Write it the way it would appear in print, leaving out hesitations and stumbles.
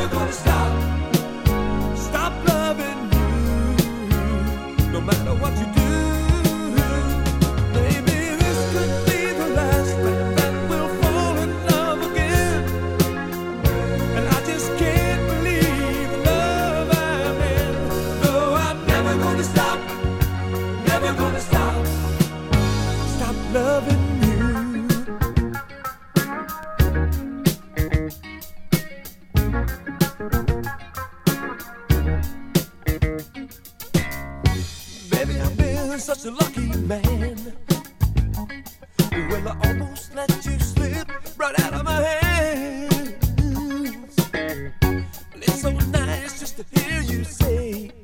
never gonna stop loving you, no matter what you do. Maybe this could be the last that we'll fall in love again. And I just can't believe the love I'm in. No, I'm never gonna stop, never gonna stop loving you. Baby, I've been such a lucky man. Well, I almost let you slip right out of my hands. But it's so nice just to hear you say